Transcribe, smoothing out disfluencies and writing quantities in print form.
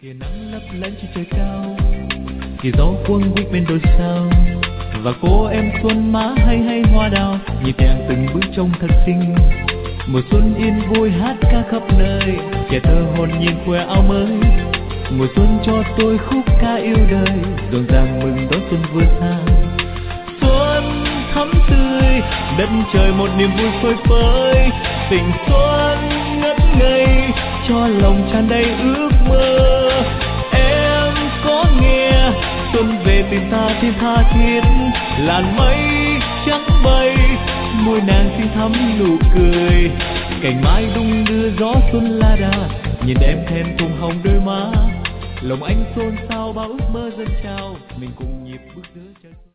Kìa nắng lấp lánh trên trời cao, kìa gió cuốn quýt bên đồi sao, và cô em xuân má hay hay hoa đào, nhịp nhàng từng bước trông thật xinh. Mùa xuân yên vui hát ca khắp nơi, trẻ thơ hồn nhiên khoe áo mới. Mùa xuân cho tôi khúc ca yêu đời, rộn ràng mừng đón xuân vừa sang. Xuân thắm tươi, đất trời một niềm vui phơi phới, tình xuân ngất ngây cho lòng tràn đầy ước mơ. Em có nghe xuân về tìm ta thêm tha thiết, làn mây trắng bay môi nàng xinh thắm nụ cười, cành mai đung đưa gió xuân la đà, nhìn em thêm cùng hồng đôi má, lòng anh xôn xao bao ước mơ dâng trào, mình cùng nhịp bước giữa trời xuân.